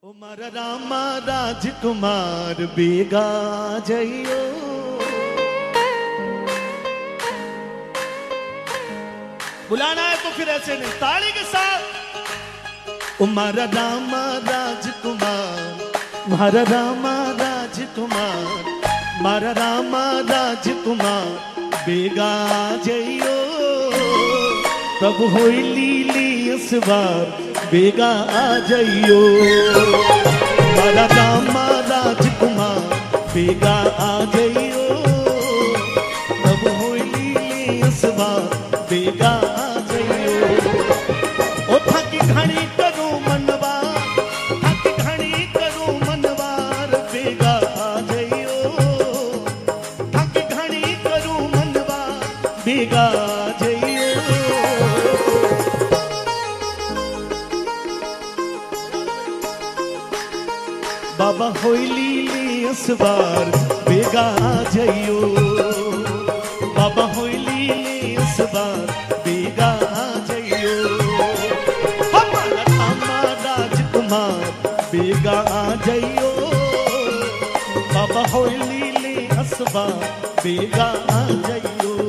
उमर रामा राजकुमार बेगा जइयो। बुलाना है तो फिर ऐसे नहीं, ताली के साथ। उमर रामा राजकुमार, उमर रामा राजकुमार, उमर रामा राजकुमार बेगा जइयो। तब होई लीली इस बार बेगा आ जइयो। मारा रामा राजकुमार बेगा आ जइयो। तब होई लीली इस बार बेगा आ जइयो। ओ थकी घणी करूं मनवार, थकी घणी करूं मनवार बेगा आ जइयो। थकी घणी करूं मनवार बेगा आ जइयो। बाबा होई लीली इस बार बेगा आ जइयो। बाबा होई लीली इस बार बेगा आ जइयो। हमारा रामा राजकुमार बेगा आ जइयो। बाबा होई लीली इस बार बेगा आ जइयो।